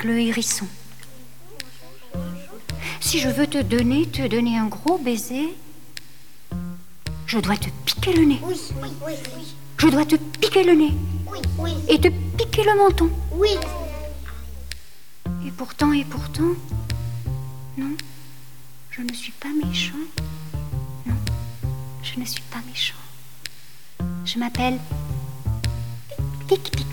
avec le hérisson. Si je veux te donner un gros baiser, je dois te piquer le nez. Oui. Je dois te piquer le nez. Oui. Et te piquer le menton. Oui. Et pourtant, non, je ne suis pas méchant. Non, je ne suis pas méchant. Je m'appelle Tic Tic.